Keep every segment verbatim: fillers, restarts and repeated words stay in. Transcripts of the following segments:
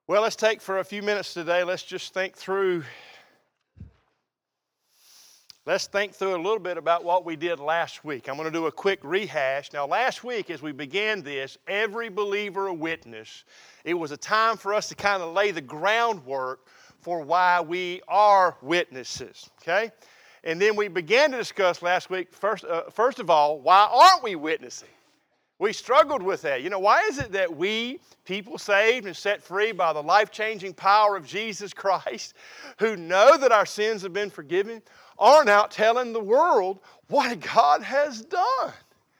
Well, let's take for a few minutes today, let's just think through, let's think through a little bit about what we did last week. I'm going to do a quick rehash. Now, last week as we began this, every believer a witness, it was a time for us to kind of lay the groundwork for why we are witnesses, okay? And then we began to discuss last week, first, uh, first of all, why aren't we witnessing? We struggled with that. You know, why is it that we, people saved and set free by the life-changing power of Jesus Christ, who know that our sins have been forgiven, aren't out telling the world what God has done?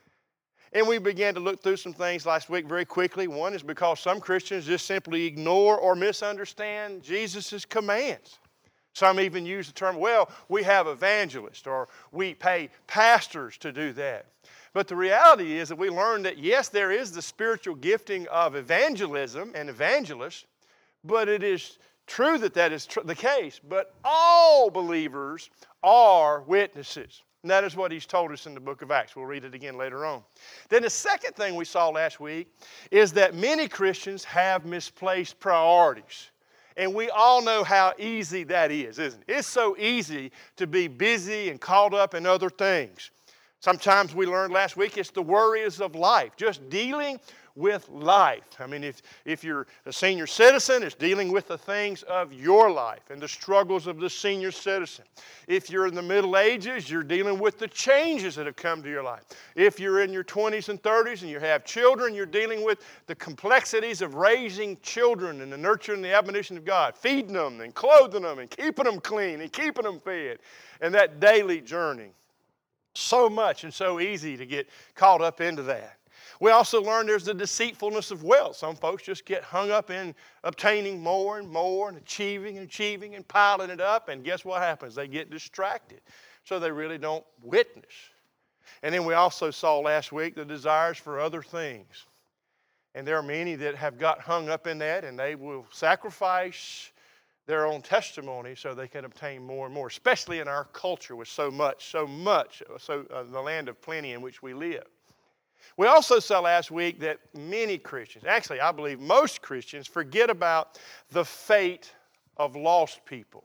And we began to look through some things last week very quickly. One is because some Christians just simply ignore or misunderstand Jesus' commands. Some even use the term, well, we have evangelists or we pay pastors to do that. But the reality is that we learned that, yes, there is the spiritual gifting of evangelism and evangelists, but it is true that that is tr- the case. But all believers are witnesses. And that is what he's told us in the book of Acts. We'll read it again later on. Then the second thing we saw last week is that many Christians have misplaced priorities. And we all know how easy that is, isn't it? It's so easy to be busy and caught up in other things. Sometimes we learned last week it's the worries of life, just dealing with life. I mean, if, if you're a senior citizen, it's dealing with the things of your life and the struggles of the senior citizen. If you're in the Middle Ages, you're dealing with the changes that have come to your life. If you're in your twenties and thirties and you have children, you're dealing with the complexities of raising children and the nurture and the admonition of God, feeding them and clothing them and keeping them clean and keeping them fed, and that daily journey. So much and so easy to get caught up into that. We also learned there's the deceitfulness of wealth. Some folks just get hung up in obtaining more and more and achieving and achieving and piling it up, and guess what happens? They get distracted, so they really don't witness. And then we also saw last week the desires for other things. And there are many that have got hung up in that, and they will sacrifice their own testimony so they can obtain more and more, especially in our culture with so much, so much, so uh, the land of plenty in which we live. We also saw last week that many Christians, actually I believe most Christians, forget about the fate of lost people.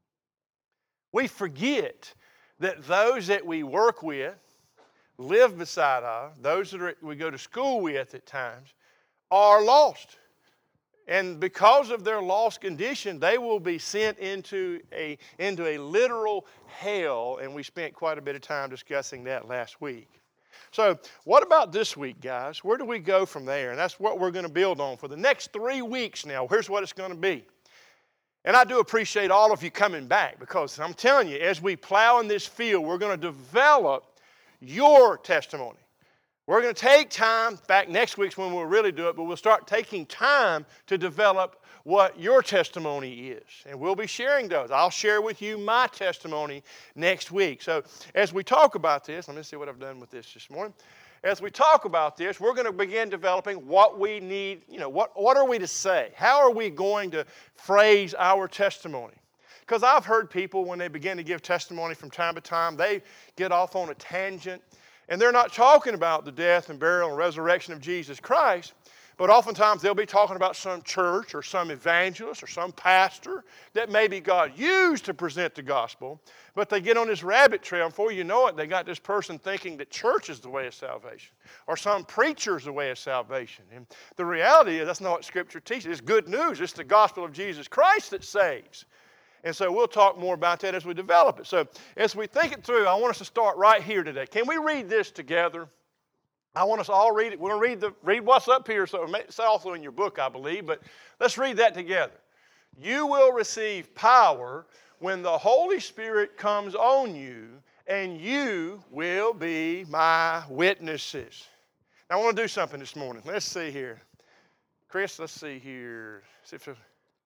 We forget that those that we work with, live beside us, those that are, we go to school with at times, are lost. And because of their lost condition, they will be sent into a, into a literal hell, and we spent quite a bit of time discussing that last week. So what about this week, guys? Where do we go from there? And that's what we're going to build on for the next three weeks now. Here's what it's going to be. And I do appreciate all of you coming back, because I'm telling you, as we plow in this field, we're going to develop your testimony. We're going to take time, back next week's when we'll really do it, but we'll start taking time to develop what your testimony is. And we'll be sharing those. I'll share with you my testimony next week. So as we talk about this, let me see what I've done with this this morning. As we talk about this, we're going to begin developing what we need, you know, what, what are we to say? How are we going to phrase our testimony? Because I've heard people, when they begin to give testimony from time to time, they get off on a tangent. And they're not talking about the death and burial and resurrection of Jesus Christ, but oftentimes they'll be talking about some church or some evangelist or some pastor that maybe God used to present the gospel, but they get on this rabbit trail, and before you know it, they got this person thinking that church is the way of salvation or some preacher is the way of salvation. And the reality is that's not what Scripture teaches. It's good news. It's the gospel of Jesus Christ that saves. And so we'll talk more about that as we develop it. So as we think it through, I want us to start right here today. Can we read this together? I want us to all read it. We're going to read, the, read what's up here. So it's also in your book, I believe. But let's read that together. You will receive power when the Holy Spirit comes on you, and you will be my witnesses. Now I want to do something this morning. Let's see here. Chris, let's see here. See if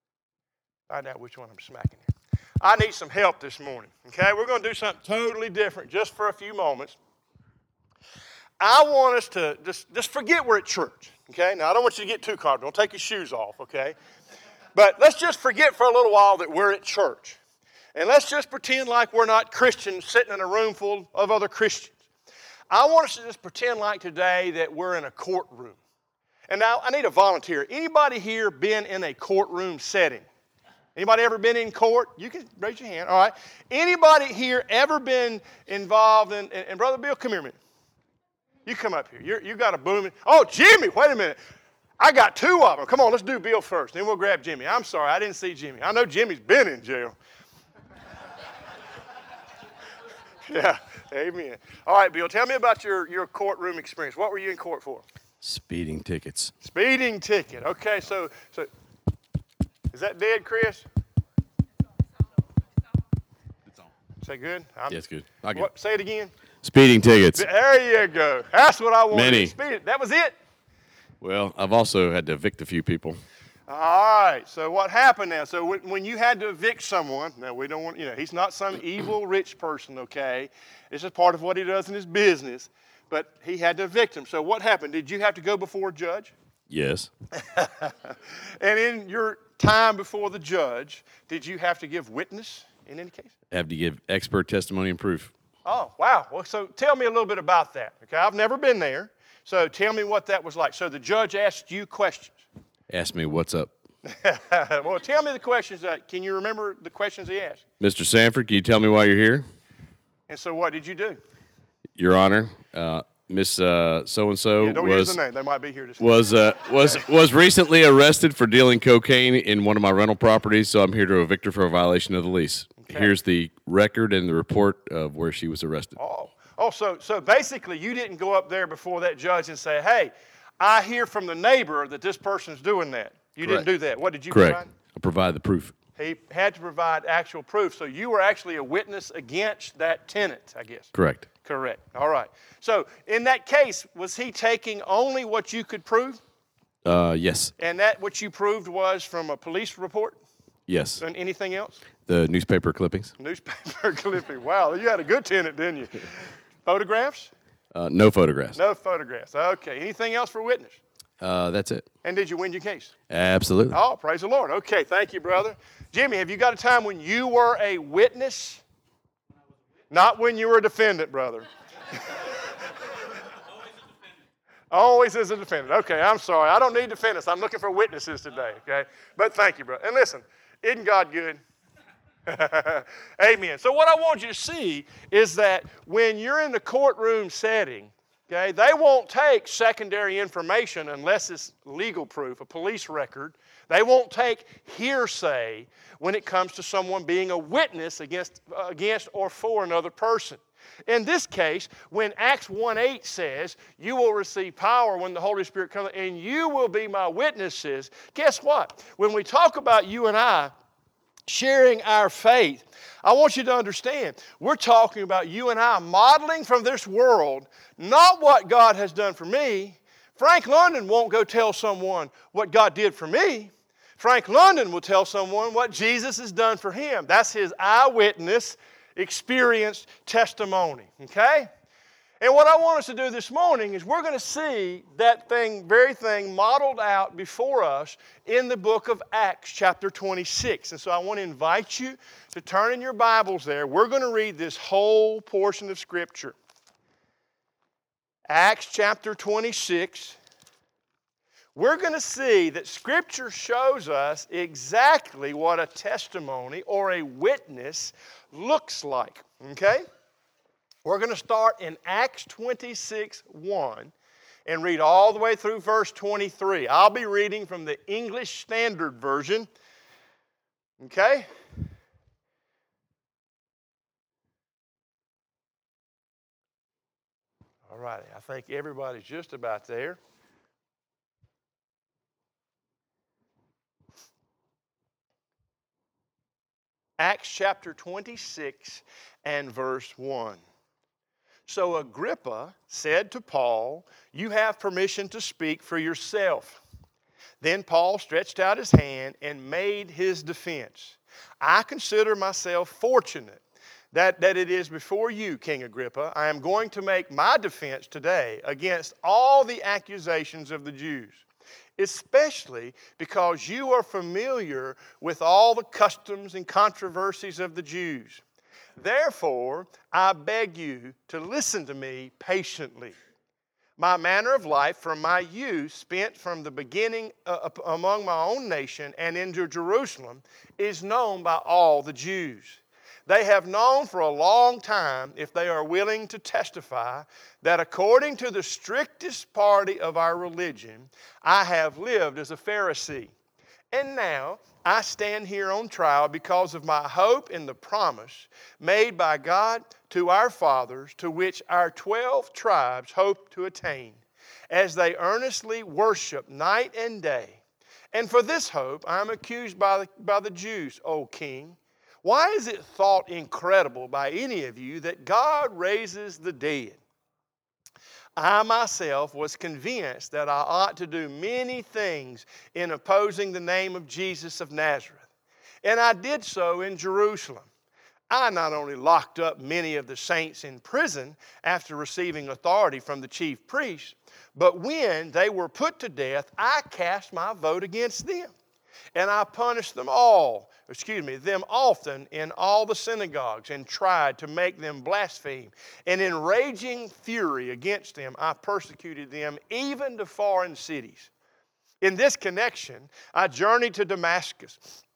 find out which one I'm smacking here. I need some help this morning, okay? We're going to do something totally different just for a few moments. I want us to just, just forget we're at church, okay? Now, I don't want you to get too comfortable. Don't take your shoes off, okay? But let's just forget for a little while that we're at church. And let's just pretend like we're not Christians sitting in a room full of other Christians. I want us to just pretend like today that we're in a courtroom. And now I need a volunteer. Anybody here been in a courtroom setting? Anybody ever been in court? You can raise your hand. All right. Anybody here ever been involved in, and, and Brother Bill, come here a minute. You come up here. You're, you got a booming. Oh, Jimmy, wait a minute. I got two of them. Come on, let's do Bill first. Then we'll grab Jimmy. I'm sorry, I didn't see Jimmy. I know Jimmy's been in jail. Yeah, amen. All right, Bill, tell me about your, your courtroom experience. What were you in court for? Speeding tickets. Speeding ticket. Okay, so so is that dead, Chris? It's on. Is that good? I'm, Yeah, it's good. I get what, it. say it again. Speeding tickets. There you go. That's what I wanted. Many. Speed. That was it. Well, I've also had to evict a few people. All right. So what happened now? So when, when you had to evict someone, now we don't want, you know, he's not some evil rich person, okay? This is part of what he does in his business. But he had to evict him. So what happened? Did you have to go before a judge? Yes. And in your time before the judge, did you have to give witness in any case? I have to give expert testimony and proof. Oh, wow. Well, so tell me a little bit about that. Okay, I've never been there. So tell me what that was like. So the judge asked you questions. Ask me what's up. Well, tell me the questions. That, can you remember the questions he asked? Mister Sanford, can you tell me why you're here? And so what did you do? Your Honor, uh, Miss uh, so-and-so Yeah, don't was use the name. They might be here to was uh, was was recently arrested for dealing cocaine in one of my rental properties, so I'm here to evict her for a violation of the lease. Okay. Here's the record and the report of where she was arrested. Oh, oh, so so basically you didn't go up there before that judge and say, hey, I hear from the neighbor that this person's doing that. You Correct. didn't do that. What did you Correct. provide? I provide the proof. He had to provide actual proof. So you were actually a witness against that tenant, I guess. Correct. Correct. All right. So in that case, was he taking only what you could prove? Uh, yes. And that what you proved was from a police report? Yes. And anything else? The newspaper clippings. Newspaper clipping. Wow, you had a good tenant, didn't you? Photographs? Uh, no photographs. No photographs. Okay. Anything else for witness? Uh, that's it. And did you win your case? Absolutely. Oh, praise the Lord. Okay, thank you, brother. Jimmy, have you got a time when you were a witness? Not when you were a defendant, brother. Always as a defendant. Okay, I'm sorry. I don't need defendants. I'm looking for witnesses today, okay? But thank you, brother. And listen, isn't God good? Amen. So what I want you to see is that when you're in the courtroom setting, okay, they won't take secondary information unless it's legal proof, a police record. They won't take hearsay when it comes to someone being a witness against, uh, against or for another person. In this case, when Acts one eight says, you will receive power when the Holy Spirit comes, and you will be my witnesses, guess what? When we talk about you and I sharing our faith, I want you to understand, we're talking about you and I modeling from this world, not what God has done for me. Frank London won't go tell someone what God did for me. Frank London will tell someone what Jesus has done for him. That's his eyewitness, experienced testimony, okay? And what I want us to do this morning is we're going to see that thing, very thing modeled out before us in the book of Acts chapter twenty-six. And so I want to invite you to turn in your Bibles there. We're going to read this whole portion of Scripture. Acts chapter twenty-six. We're going to see that Scripture shows us exactly what a testimony or a witness looks like, okay? We're going to start in Acts twenty-six one and read all the way through verse twenty-three. I'll be reading from the English Standard Version, okay? All righty, I think everybody's just about there. Acts chapter twenty-six and verse one. So Agrippa said to Paul, you have permission to speak for yourself. Then Paul stretched out his hand and made his defense. I consider myself fortunate that, that it is before you, King Agrippa. I am going to make my defense today against all the accusations of the Jews, especially because you are familiar with all the customs and controversies of the Jews. Therefore, I beg you to listen to me patiently. My manner of life from my youth, spent from the beginning uh, among my own nation and in Jerusalem, is known by all the Jews. They have known for a long time, if they are willing to testify, that according to the strictest party of our religion, I have lived as a Pharisee. And now I stand here on trial because of my hope in the promise made by God to our fathers, to which our twelve tribes hope to attain, as they earnestly worship night and day. And for this hope I am accused by the, by the Jews, O king. Why is it thought incredible by any of you that God raises the dead? I myself was convinced that I ought to do many things in opposing the name of Jesus of Nazareth. And I did so in Jerusalem. I not only locked up many of the saints in prison after receiving authority from the chief priests, but when they were put to death, I cast my vote against them. And I punished them all, excuse me, them often in all the synagogues, and tried to make them blaspheme. And in raging fury against them, I persecuted them even to foreign cities. In this connection, I journeyed to Damascus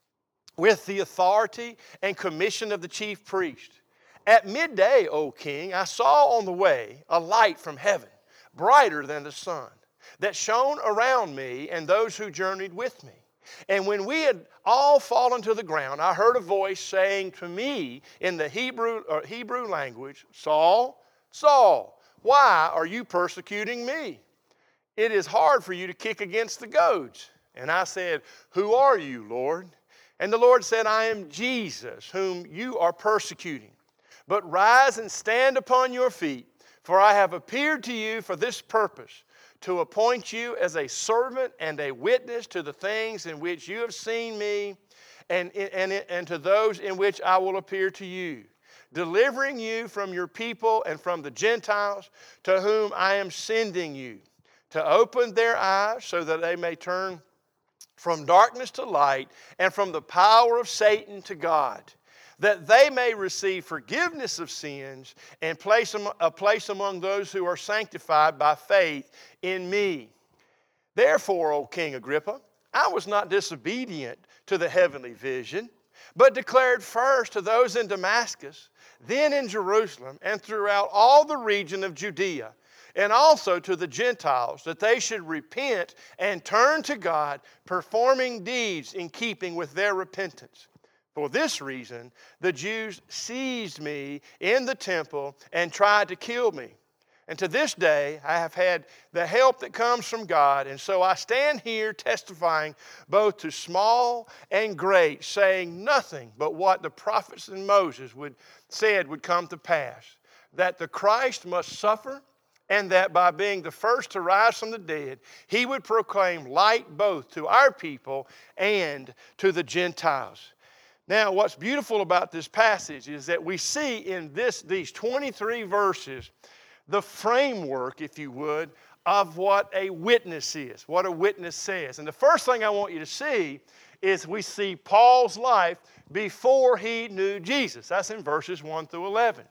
with the authority and commission of the chief priest. At midday, O king, I saw on the way a light from heaven, brighter than the sun, that shone around me and those who journeyed with me. And when we had all fallen to the ground, I heard a voice saying to me in the Hebrew, or Hebrew language, Saul, Saul, why are you persecuting me? It is hard for you to kick against the goads. And I said, Who are you, Lord? And the Lord said, I am Jesus, whom you are persecuting. But rise and stand upon your feet, for I have appeared to you for this purpose, to appoint you as a servant and a witness to the things in which you have seen me, and, and, and to those in which I will appear to you, delivering you from your people and from the Gentiles, to whom I am sending you, to open their eyes so that they may turn from darkness to light and from the power of Satan to God, that they may receive forgiveness of sins and place a place among those who are sanctified by faith in me. Therefore, O King Agrippa, I was not disobedient to the heavenly vision, but declared first to those in Damascus, then in Jerusalem, and throughout all the region of Judea, and also to the Gentiles, that they should repent and turn to God, performing deeds in keeping with their repentance. For this reason, the Jews seized me in the temple and tried to kill me. And to this day, I have had the help that comes from God, and so I stand here testifying both to small and great, saying nothing but what the prophets and Moses would, said would come to pass, that the Christ must suffer, and that by being the first to rise from the dead, he would proclaim light both to our people and to the Gentiles. Now, what's beautiful about this passage is that we see in this, these twenty-three verses the framework, if you would, of what a witness is, what a witness says. And the first thing I want you to see is we see Paul's life before he knew Jesus. That's in verses one through eleven.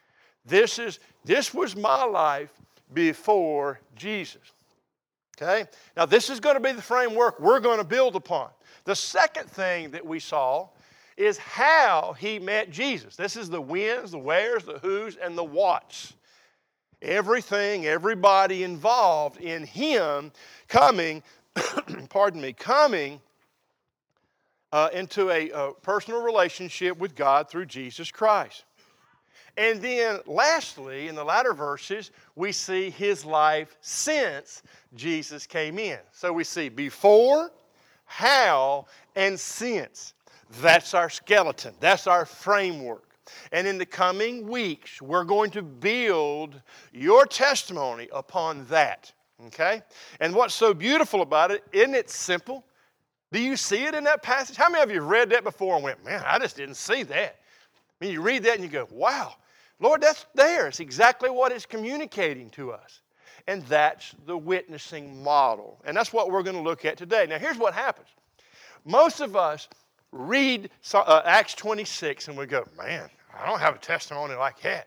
This is, this was my life before Jesus. Okay? Now, this is going to be the framework we're going to build upon. The second thing that we saw is how he met Jesus. This is the whens, the wheres, the whos, and the whats. Everything, everybody involved in him coming, pardon me, coming uh, into a, a personal relationship with God through Jesus Christ. And then lastly, in the latter verses, we see his life since Jesus came in. So we see before, how, and since. That's our skeleton. That's our framework. And in the coming weeks, we're going to build your testimony upon that. Okay? And what's so beautiful about it, isn't it simple? Do you see it in that passage? How many of you have read that before and went, man, I just didn't see that? I mean, you read that and you go, wow, Lord, that's there. It's exactly what it's communicating to us. And that's the witnessing model. And that's what we're going to look at today. Now, here's what happens. Most of us read uh, Acts twenty-six and we go, man, I don't have a testimony like that.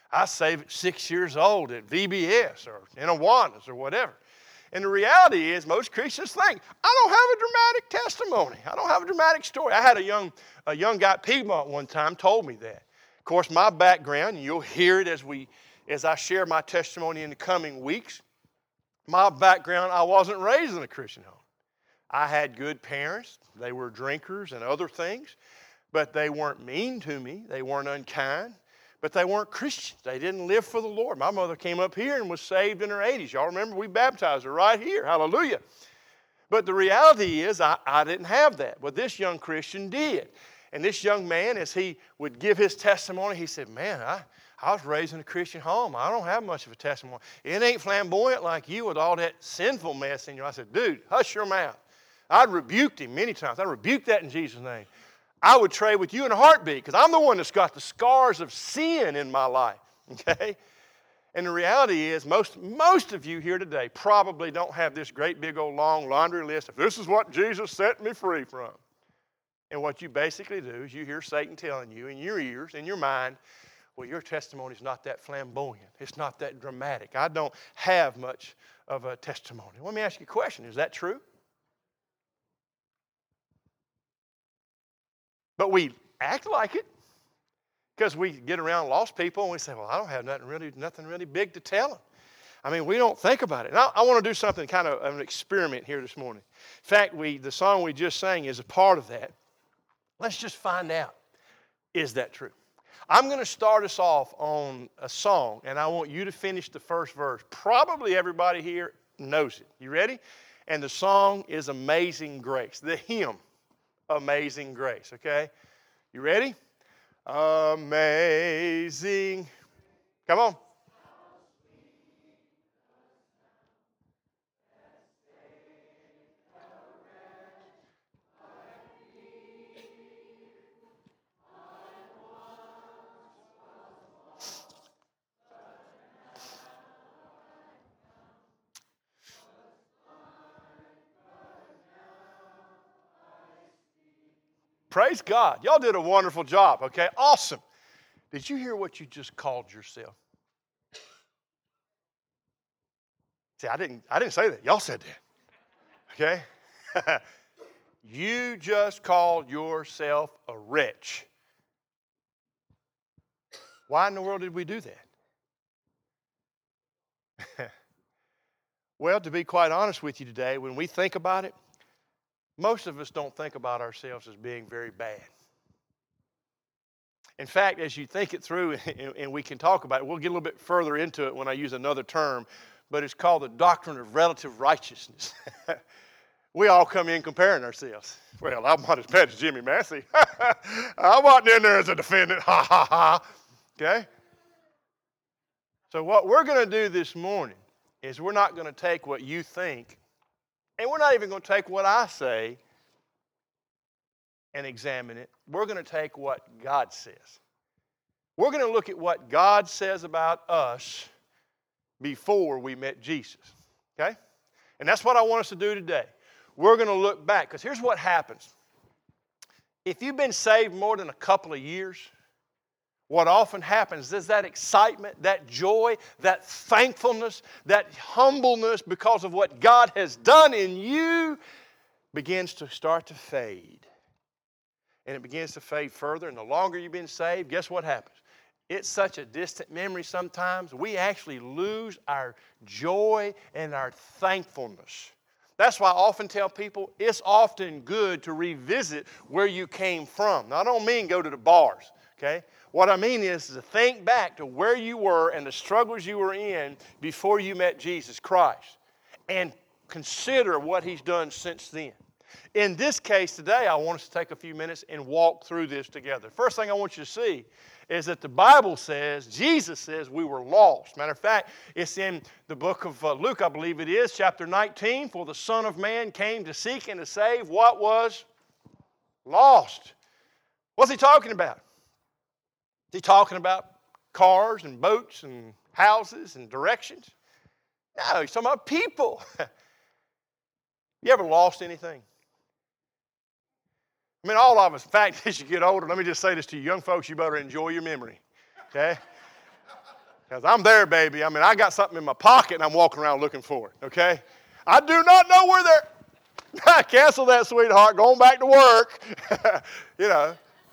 I saved at six years old at V B S or in Awanas or whatever. And the reality is most Christians think, I don't have a dramatic testimony. I don't have a dramatic story. I had a young, a young guy at Piedmont one time told me that. Of course, my background, and you'll hear it as, we, as I share my testimony in the coming weeks, my background, I wasn't raised in a Christian home. I had good parents. They were drinkers and other things, but they weren't mean to me. They weren't unkind. But they weren't Christians. They didn't live for the Lord. My mother came up here and was saved in her eighties. Y'all remember we baptized her right here. Hallelujah. But the reality is I, I didn't have that. But this young Christian did. And this young man, as he would give his testimony, he said, man, I, I was raised in a Christian home. I don't have much of a testimony. It ain't flamboyant like you with all that sinful mess in you. I said, dude, hush your mouth. I rebuked him many times. I rebuked that in Jesus' name. I would trade with you in a heartbeat because I'm the one that's got the scars of sin in my life, okay? And the reality is most, most of you here today probably don't have this great big old long laundry list of this is what Jesus set me free from. And what you basically do is you hear Satan telling you in your ears, in your mind, well, your testimony is not that flamboyant. It's not that dramatic. I don't have much of a testimony. Let me ask you a question. Is that true? But we act like it because we get around lost people and we say, well, I don't have nothing really, nothing really big to tell them. I mean, we don't think about it. And I, I want to do something kind of an experiment here this morning. In fact, we, the song we just sang is a part of that. Let's just find out, is that true? I'm going to start us off on a song, and I want you to finish the first verse. Probably everybody here knows it. You ready? And the song is Amazing Grace, the hymn. Amazing Grace, okay? You ready? Amazing. Come on. Praise God. Y'all did a wonderful job, okay? Awesome. Did you hear what you just called yourself? See, I didn't, I didn't say that. Y'all said that, okay? You just called yourself a wretch. Why in the world did we do that? Well, to be quite honest with you today, when we think about it, most of us don't think about ourselves as being very bad. In fact, as you think it through, and we can talk about it, we'll get a little bit further into it when I use another term, but it's called the doctrine of relative righteousness. We all come in comparing ourselves. Well, I'm not as bad as Jimmy Massey. I wasn't in there as a defendant. Ha, ha, ha. Okay? So what we're going to do this morning is we're not going to take what you think, and we're not even going to take what I say and examine it. We're going to take what God says. We're going to look at what God says about us before we met Jesus. Okay? And that's what I want us to do today. We're going to look back, because here's what happens. If you've been saved more than a couple of years, what often happens is that excitement, that joy, that thankfulness, that humbleness because of what God has done in you begins to start to fade. And it begins to fade further. And the longer you've been saved, guess what happens? It's such a distant memory sometimes, we actually lose our joy and our thankfulness. That's why I often tell people it's often good to revisit where you came from. Now, I don't mean go to the bars, okay? What I mean is to think back to where you were and the struggles you were in before you met Jesus Christ and consider what He's done since then. In this case today, I want us to take a few minutes and walk through this together. First thing I want you to see is that the Bible says, Jesus says we were lost. Matter of fact, it's in the book of uh, Luke, I believe it is, chapter nineteen, for the Son of Man came to seek and to save what was lost. What's He talking about? Is He talking about cars and boats and houses and directions? No, He's talking about people. You ever lost anything? I mean, all of us. In fact, as you get older, let me just say this to you young folks, you better enjoy your memory, okay? Because I'm there, baby. I mean, I got something in my pocket and I'm walking around looking for it, okay? I do not know where they're. Cancel that, sweetheart. Going back to work. You know.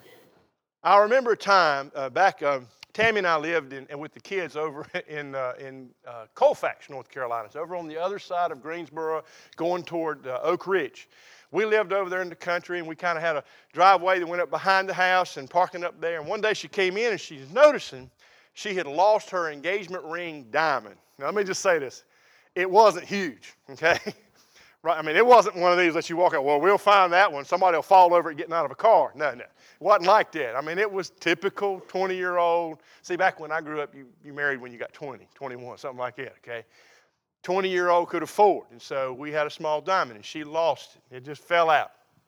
I remember a time uh, back, uh, Tammy and I lived in, and with the kids over in, uh, in uh, Colfax, North Carolina. It's over on the other side of Greensboro, going toward uh, Oak Ridge. We lived over there in the country, and we kind of had a driveway that went up behind the house and parking up there. And one day she came in, and she's noticing she had lost her engagement ring diamond. Now, let me just say this. It wasn't huge, okay? Right? I mean, it wasn't one of these that you walk out, well, we'll find that one. Somebody will fall over it getting out of a car. No, no. It wasn't like that. I mean, it was typical twenty-year-old. See, back when I grew up, you, you married when you got twenty, twenty-one, something like that, okay? twenty-year-old could afford. And so we had a small diamond, and she lost it. It just fell out.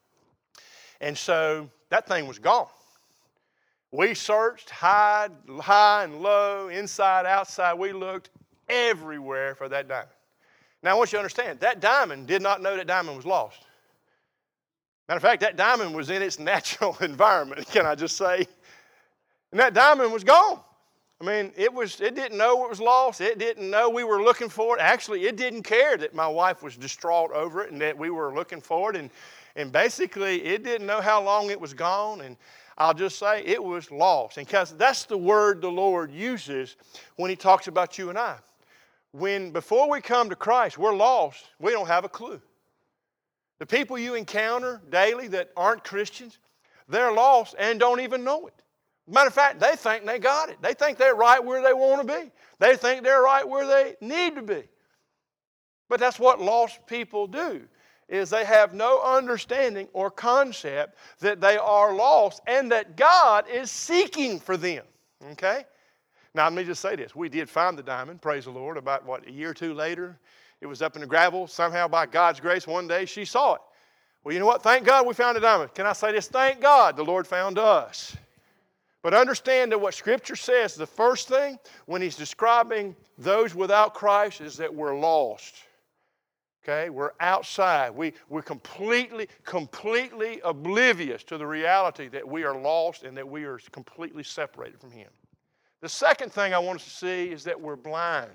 And so that thing was gone. We searched high, high and low, inside, outside. We looked everywhere for that diamond. Now, I want you to understand, that diamond did not know that diamond was lost. Matter of fact, that diamond was in its natural environment, can I just say? And that diamond was gone. I mean, it was. It didn't know it was lost. It didn't know we were looking for it. Actually, it didn't care that my wife was distraught over it and that we were looking for it. And, and basically, it didn't know how long it was gone. And I'll just say it was lost. And because that's the word the Lord uses when he talks about you and I. When, before we come to Christ, we're lost, we don't have a clue. The people you encounter daily that aren't Christians, they're lost and don't even know it. Matter of fact, they think they got it. They think they're right where they want to be. They think they're right where they need to be. But that's what lost people do, is they have no understanding or concept that they are lost and that God is seeking for them. Okay? Now, let me just say this. We did find the diamond, praise the Lord, about, what, a year or two later. It was up in the gravel. Somehow, by God's grace, one day she saw it. Well, you know what? Thank God we found a diamond. Can I say this? Thank God the Lord found us. But understand that what Scripture says, the first thing when he's describing those without Christ is that we're lost. Okay? We're outside. We, we're completely, completely oblivious to the reality that we are lost and that we are completely separated from him. The second thing I want us to see is that we're blind.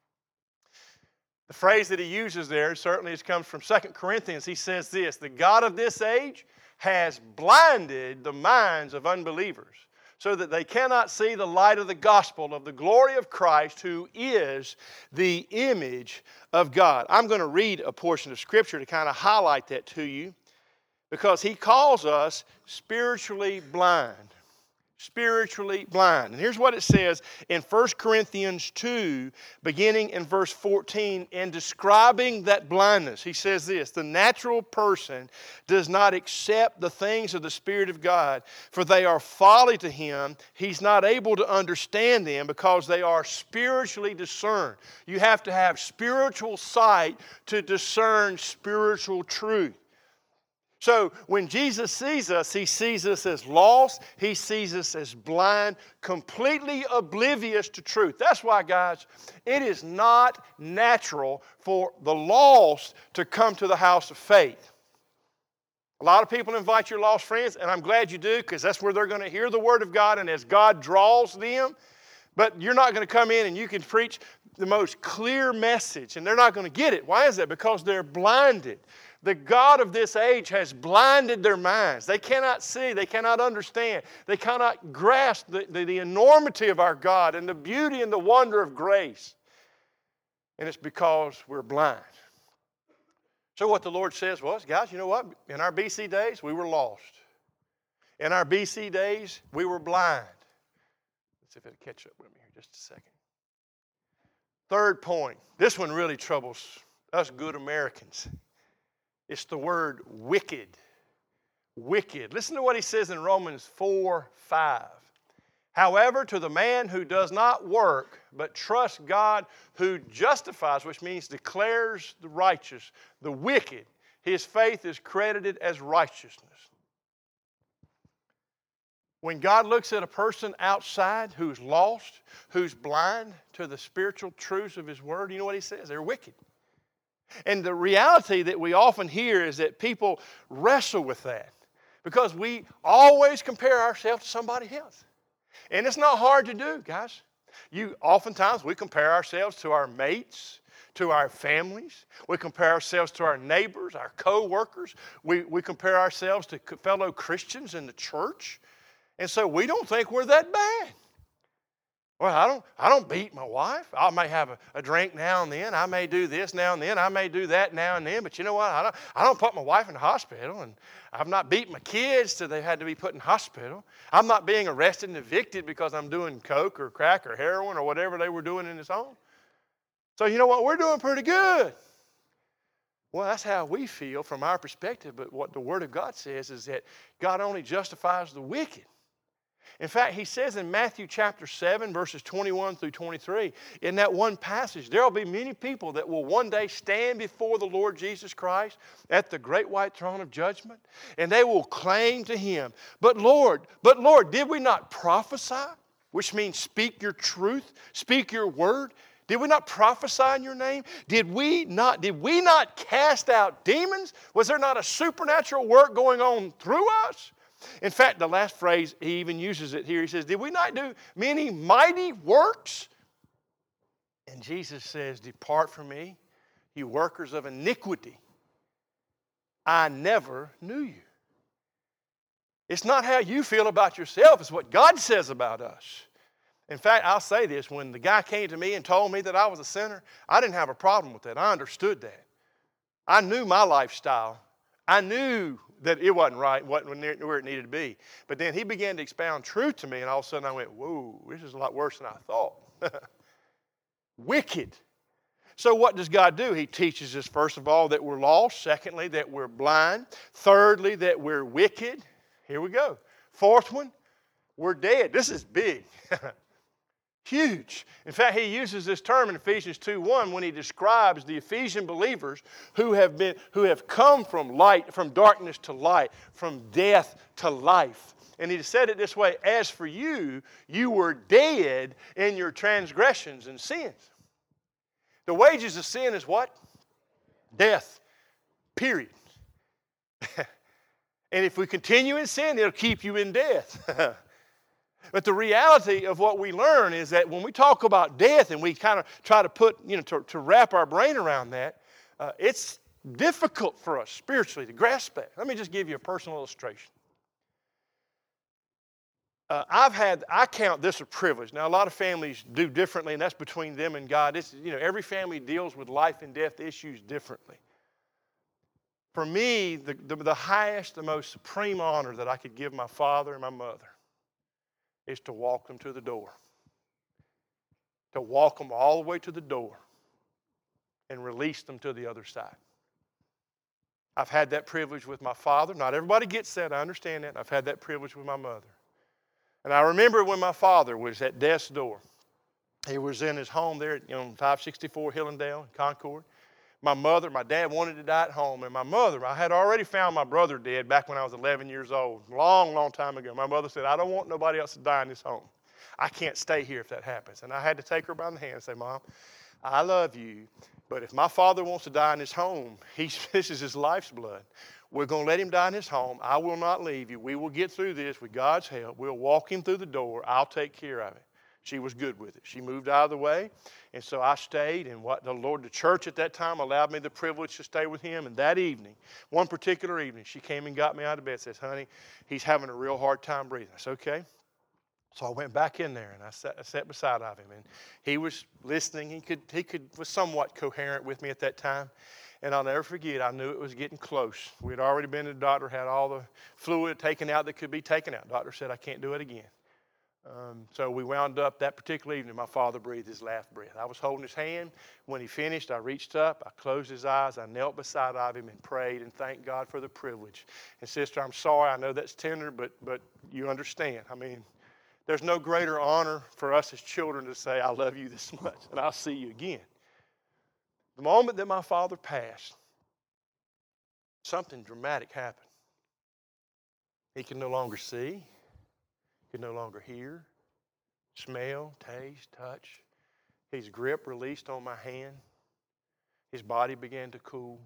The phrase that he uses there certainly comes from Second Corinthians. He says this, the God of this age has blinded the minds of unbelievers so that they cannot see the light of the gospel of the glory of Christ, who is the image of God. I'm going to read a portion of Scripture to kind of highlight that to you, because he calls us spiritually blind. Spiritually blind. And here's what it says in First Corinthians two, beginning in verse fourteen, in describing that blindness. He says this, the natural person does not accept the things of the Spirit of God, for they are folly to him. He's not able to understand them because they are spiritually discerned. You have to have spiritual sight to discern spiritual truth. So when Jesus sees us, he sees us as lost, he sees us as blind, completely oblivious to truth. That's why, guys, it is not natural for the lost to come to the house of faith. A lot of people invite your lost friends, and I'm glad you do, because that's where they're going to hear the Word of God, and as God draws them, but you're not going to come in and you can preach the most clear message, and they're not going to get it. Why is that? Because they're blinded. The God of this age has blinded their minds. They cannot see. They cannot understand. They cannot grasp the, the, the enormity of our God and the beauty and the wonder of grace. And it's because we're blind. So what the Lord says was, guys, you know what? In our B C days, we were lost. In our B C days, we were blind. Let's see if it'll catch up with me here just a second. Third point. This one really troubles us good Americans. It's the word wicked. Wicked. Listen to what he says in Romans four five. However, to the man who does not work, but trusts God who justifies, which means declares the righteous, the wicked, his faith is credited as righteousness. When God looks at a person outside who's lost, who's blind to the spiritual truths of his word, you know what he says? They're wicked. And the reality that we often hear is that people wrestle with that because we always compare ourselves to somebody else. And it's not hard to do, guys. You oftentimes we compare ourselves to our mates, to our families. We compare ourselves to our neighbors, our co-workers. We, we compare ourselves to fellow Christians in the church. And so we don't think we're that bad. Well, I don't, I don't beat my wife. I may have a, a drink now and then. I may do this now and then. I may do that now and then. But you know what? I don't, I don't put my wife in the hospital. And I've not beat my kids till they had to be put in hospital. I'm not being arrested and evicted because I'm doing coke or crack or heroin or whatever they were doing in his home. So you know what? We're doing pretty good. Well, that's how we feel from our perspective. But what the Word of God says is that God only justifies the wicked. In fact, he says in Matthew chapter seven, verses twenty-one through twenty-three, in that one passage, there will be many people that will one day stand before the Lord Jesus Christ at the great white throne of judgment, and they will claim to him, but Lord, but Lord, did we not prophesy? Which means speak your truth, speak your word. Did we not prophesy in your name? Did we not, did we not cast out demons? Was there not a supernatural work going on through us? In fact, the last phrase, he even uses it here. He says, did we not do many mighty works? And Jesus says, depart from me, you workers of iniquity. I never knew you. It's not how you feel about yourself. It's what God says about us. In fact, I'll say this. When the guy came to me and told me that I was a sinner, I didn't have a problem with that. I understood that. I knew my lifestyle. I knew that it wasn't right, wasn't where it needed to be. But then he began to expound truth to me, and all of a sudden I went, whoa, this is a lot worse than I thought. Wicked. So what does God do? He teaches us, first of all, that we're lost. Secondly, that we're blind. Thirdly, that we're wicked. Here we go. Fourth one, we're dead. This is big. Huge. In fact, he uses this term in Ephesians two one when he describes the Ephesian believers who have been who have come from light, from darkness to light, from death to life. And he said it this way, as for you, you were dead in your transgressions and sins. The wages of sin is what? Death. Period. And if we continue in sin, it'll keep you in death. But the reality of what we learn is that when we talk about death and we kind of try to put, you know, to, to wrap our brain around that, uh, it's difficult for us spiritually to grasp that. Let me just give you a personal illustration. Uh, I've had, I count this a privilege. Now, a lot of families do differently, and that's between them and God. It's, you know, every family deals with life and death issues differently. For me, the, the, the highest, the most supreme honor that I could give my father and my mother is to walk them to the door. To walk them all the way to the door and release them to the other side. I've had that privilege with my father. Not everybody gets that. I understand that. I've had that privilege with my mother. And I remember when my father was at death's door. He was in his home there at, you know, five sixty-four Hillendale in Concord. My mother, my dad wanted to die at home. And my mother, I had already found my brother dead back when I was eleven years old. Long, long time ago. My mother said, I don't want nobody else to die in this home. I can't stay here if that happens. And I had to take her by the hand and say, Mom, I love you, but if my father wants to die in his home, he's, this is his life's blood. We're going to let him die in his home. I will not leave you. We will get through this with God's help. We'll walk him through the door. I'll take care of it. She was good with it. She moved out of the way, and so I stayed, and what the Lord, the church at that time allowed me the privilege to stay with him. And that evening, one particular evening, she came and got me out of bed and says, honey, he's having a real hard time breathing. I said, okay. So I went back in there, and I sat, I sat beside of him, and he was listening. He could, he could was somewhat coherent with me at that time. And I'll never forget, I knew it was getting close. We had already been to the doctor, had all the fluid taken out that could be taken out. The doctor said, I can't do it again. Um, so we wound up that particular evening, my father breathed his last breath. I was holding his hand. When he finished, I reached up, I closed his eyes, I knelt beside of him and prayed and thanked God for the privilege. And sister, I'm sorry, I know that's tender, but but you understand. I mean, there's no greater honor for us as children to say, I love you this much, and I'll see you again. The moment that my father passed, something dramatic happened. He could no longer see. Could no longer hear, smell, taste, touch. His grip released on my hand. His body began to cool.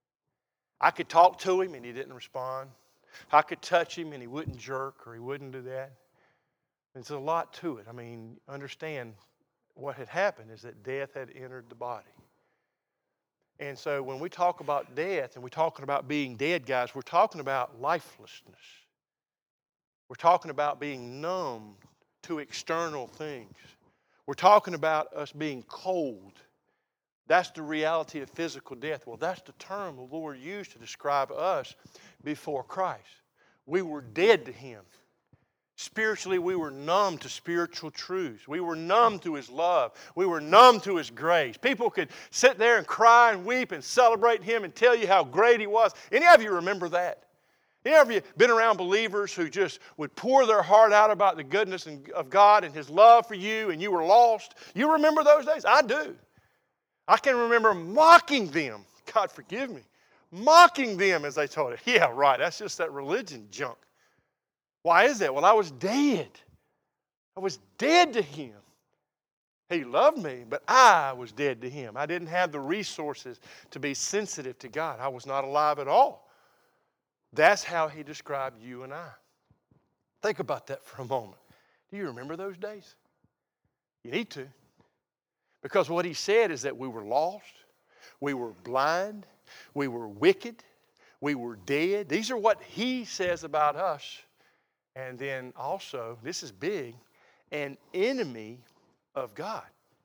I could talk to him and he didn't respond. I could touch him and he wouldn't jerk or he wouldn't do that. There's a lot to it. I mean, understand what had happened is that death had entered the body. And so when we talk about death and we're talking about being dead, guys, we're talking about lifelessness. We're talking about being numb to external things. We're talking about us being cold. That's the reality of physical death. Well, that's the term the Lord used to describe us before Christ. We were dead to Him. Spiritually, we were numb to spiritual truths. We were numb to His love. We were numb to His grace. People could sit there and cry and weep and celebrate Him and tell you how great He was. Any of you remember that? Any of you been around believers who just would pour their heart out about the goodness of God and His love for you, and you were lost? You remember those days? I do. I can remember mocking them. God forgive me. Mocking them as they told it. Yeah, right. That's just that religion junk. Why is that? Well, I was dead. I was dead to Him. He loved me, but I was dead to Him. I didn't have the resources to be sensitive to God. I was not alive at all. That's how He described you and I. Think about that for a moment. Do you remember those days? You need to. Because what He said is that we were lost, we were blind, we were wicked, we were dead. These are what He says about us. And then also, this is big, an enemy of God.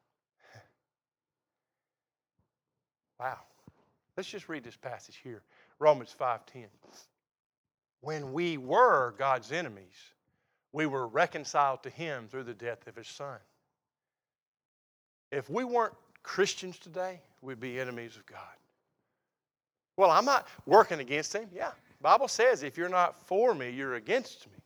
Wow. Let's just read this passage here. Romans five ten. When we were God's enemies, we were reconciled to Him through the death of His Son. If we weren't Christians today, we'd be enemies of God. Well, I'm not working against Him. Yeah, the Bible says if you're not for me, you're against me.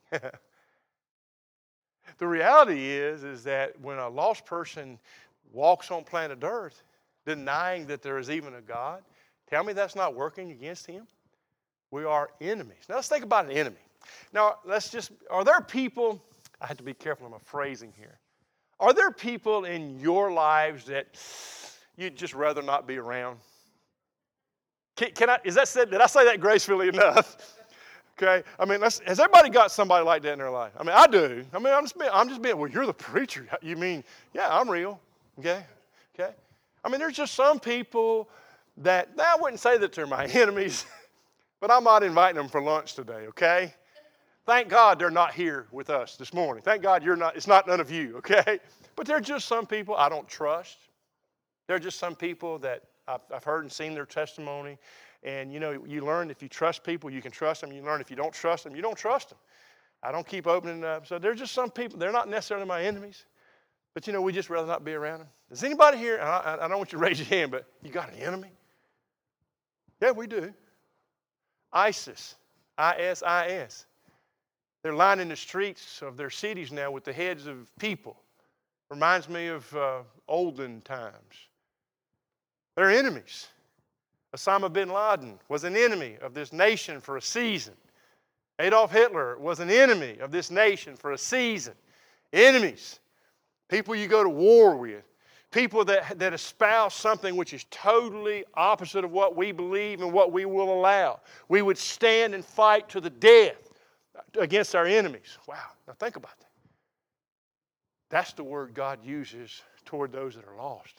The reality is, is that when a lost person walks on planet Earth, denying that there is even a God, tell me that's not working against Him? We are enemies. Now let's think about an enemy. Now let's just, are there people, I have to be careful of my phrasing here. Are there people in your lives that you'd just rather not be around? Can, can I, is that said, did I say that gracefully enough? Okay, I mean, let's, has everybody got somebody like that in their life? I mean, I do. I mean, I'm just being, I'm just being, well, you're the preacher. You mean, yeah, I'm real. Okay, okay. I mean, there's just some people that, I wouldn't say that they're my enemies, but I'm not inviting them for lunch today, okay? Thank God they're not here with us this morning. Thank God you're not, it's not none of you, okay? But there are just some people I don't trust. There are just some people that I've, I've heard and seen their testimony. And, you know, you learn if you trust people, you can trust them. You learn if you don't trust them, you don't trust them. I don't keep opening up. So there's just some people, they're not necessarily my enemies. But, you know, we just rather not be around them. Does anybody here, and I, I don't want you to raise your hand, but you got an enemy? Yeah, we do. ISIS, I S I S. They're lining the streets of their cities now with the heads of people. Reminds me of uh, olden times. They're enemies. Osama bin Laden was an enemy of this nation for a season. Adolf Hitler was an enemy of this nation for a season. Enemies. People you go to war with. People that, that espouse something which is totally opposite of what we believe and what we will allow. We would stand and fight to the death against our enemies. Wow. Now think about that. That's the word God uses toward those that are lost.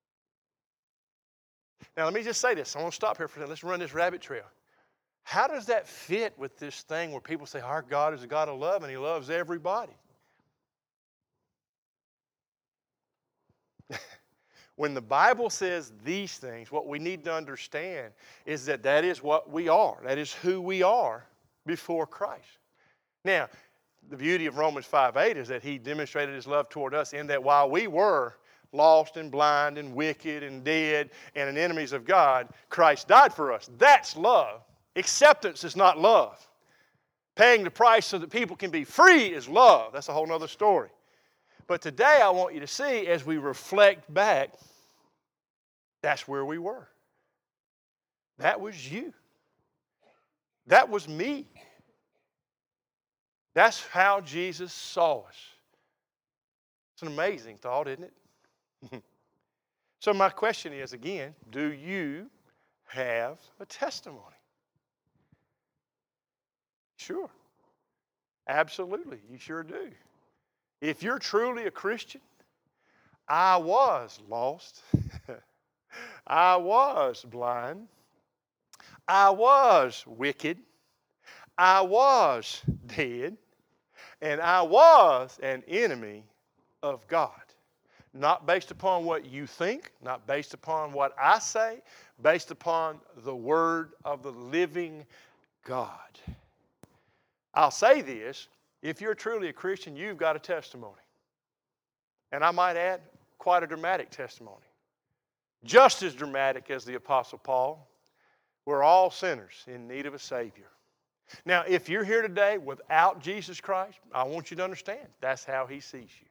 Now let me just say this. I want to stop here for a minute. Let's run this rabbit trail. How does that fit with this thing where people say our God is a God of love and He loves everybody? When the Bible says these things, what we need to understand is that that is what we are. That is who we are before Christ. Now, the beauty of Romans five eight is that He demonstrated His love toward us in that while we were lost and blind and wicked and dead and enemies of God, Christ died for us. That's love. Acceptance is not love. Paying the price so that people can be free is love. That's a whole other story. But today I want you to see, as we reflect back, that's where we were. That was you. That was me. That's how Jesus saw us. It's an amazing thought, isn't it? So my question is, again, do you have a testimony? Sure. Absolutely, you sure do. If you're truly a Christian, I was lost. I was blind. I was wicked. I was dead. And I was an enemy of God. Not based upon what you think, not based upon what I say, based upon the word of the living God. I'll say this, if you're truly a Christian, you've got a testimony. And I might add, quite a dramatic testimony. Just as dramatic as the Apostle Paul. We're all sinners in need of a Savior. Now, if you're here today without Jesus Christ, I want you to understand, that's how He sees you.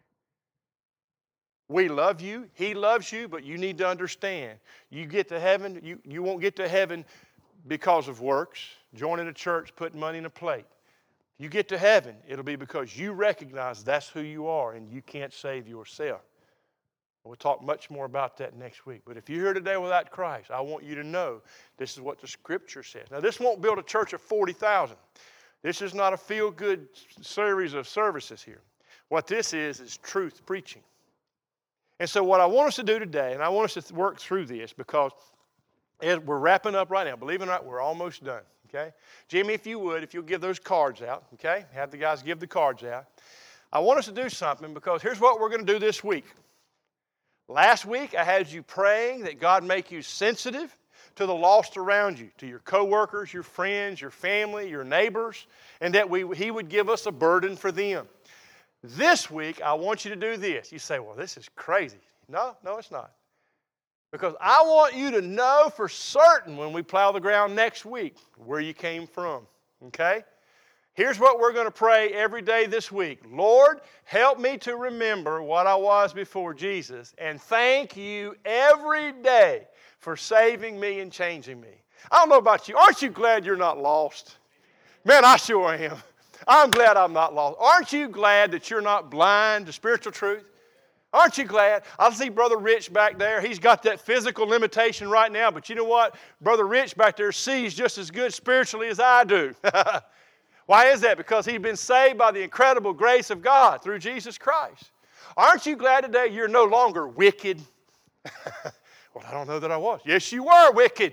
We love you, He loves you, but you need to understand, you get to heaven, you, you won't get to heaven because of works, joining a church, putting money in a plate. You get to heaven, it'll be because you recognize that's who you are and you can't save yourself. We'll talk much more about that next week. But if you're here today without Christ, I want you to know this is what the Scripture says. Now, this won't build a church of forty thousand. This is not a feel-good series of services here. What this is is truth preaching. And so what I want us to do today, and I want us to work through this because as we're wrapping up right now. Believe it or not, we're almost done, okay? Jimmy, if you would, if you'll give those cards out, okay? Have the guys give the cards out. I want us to do something because here's what we're going to do this week. Last week, I had you praying that God make you sensitive to the lost around you, to your coworkers, your friends, your family, your neighbors, and that we, He would give us a burden for them. This week, I want you to do this. You say, well, this is crazy. No, no, it's not. Because I want you to know for certain when we plow the ground next week where you came from, okay? Here's what we're going to pray every day this week. Lord, help me to remember what I was before Jesus, and thank you every day for saving me and changing me. I don't know about you. Aren't you glad you're not lost? Man, I sure am. I'm glad I'm not lost. Aren't you glad that you're not blind to spiritual truth? Aren't you glad? I see Brother Rich back there. He's got that physical limitation right now, but you know what? Brother Rich back there sees just as good spiritually as I do. Why is that? Because he's been saved by the incredible grace of God through Jesus Christ. Aren't you glad today you're no longer wicked? Well, I don't know that I was. Yes, you were wicked.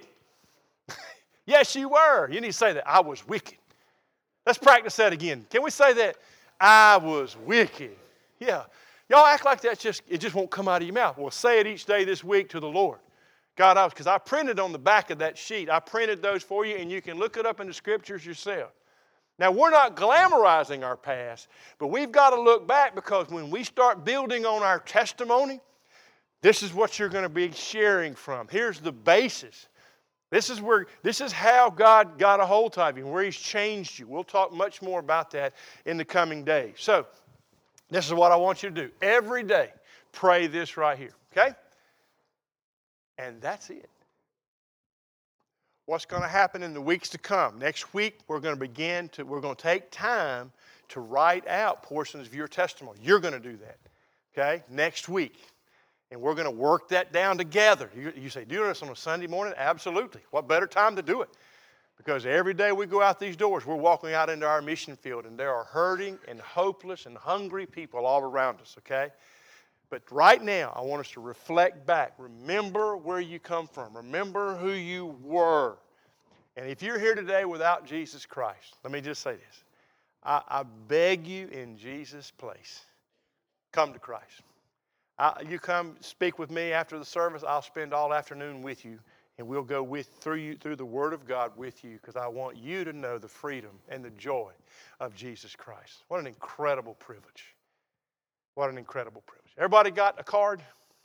Yes, you were. You need to say that. I was wicked. Let's practice that again. Can we say that? I was wicked. Yeah. Y'all act like that's just, it just won't come out of your mouth. Well, say it each day this week to the Lord. God, I was, because I printed on the back of that sheet. I printed those for you, and you can look it up in the Scriptures yourself. Now, we're not glamorizing our past, but we've got to look back because when we start building on our testimony, this is what you're going to be sharing from. Here's the basis. This is where, this is how God got a hold of you and where He's changed you. We'll talk much more about that in the coming days. So, this is what I want you to do. Every day, pray this right here, okay? And that's it. What's going to happen in the weeks to come? Next week, we're going to begin to, we're going to take time to write out portions of your testimony. You're going to do that, okay? Next week. And we're going to work that down together. You, you say, do this on a Sunday morning? Absolutely. What better time to do it? Because every day we go out these doors, we're walking out into our mission field, and there are hurting and hopeless and hungry people all around us, okay? But right now, I want us to reflect back. Remember where you come from. Remember who you were. And if you're here today without Jesus Christ, let me just say this. I, I beg you in Jesus' place, come to Christ. I, you come speak with me after the service. I'll spend all afternoon with you, and we'll go with through you through the Word of God with you because I want you to know the freedom and the joy of Jesus Christ. What an incredible privilege. What an incredible privilege. Everybody got a card?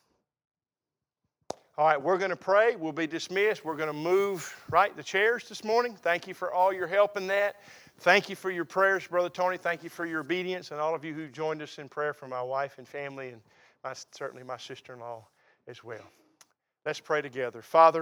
All right, we're going to pray. We'll be dismissed. We're going to move, right, the chairs this morning. Thank you for all your help in that. Thank you for your prayers, Brother Tony. Thank you for your obedience and all of you who joined us in prayer for my wife and family and my, certainly my sister-in-law as well. Let's pray together. Father,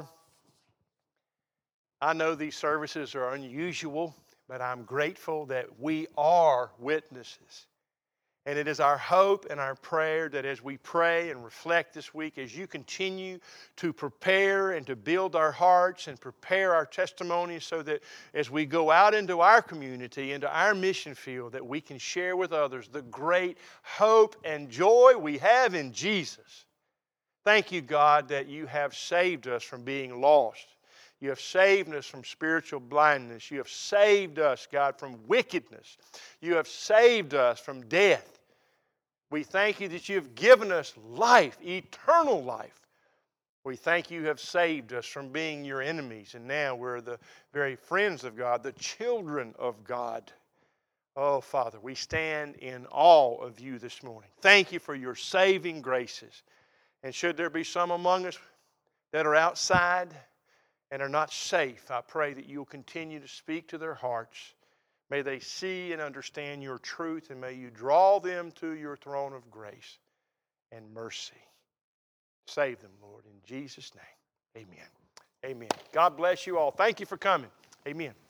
I know these services are unusual, but I'm grateful that we are witnesses. And it is our hope and our prayer that as we pray and reflect this week, as you continue to prepare and to build our hearts and prepare our testimonies so that as we go out into our community, into our mission field, that we can share with others the great hope and joy we have in Jesus. Thank you, God, that you have saved us from being lost. You have saved us from spiritual blindness. You have saved us, God, from wickedness. You have saved us from death. We thank you that you have given us life, eternal life. We thank you have saved us from being your enemies, and now we're the very friends of God, the children of God. Oh, Father, we stand in awe of you this morning. Thank you for your saving graces. And should there be some among us that are outside and are not safe, I pray that you'll continue to speak to their hearts. May they see and understand your truth, and may you draw them to your throne of grace and mercy. Save them, Lord, in Jesus' name. Amen. Amen. God bless you all. Thank you for coming. Amen.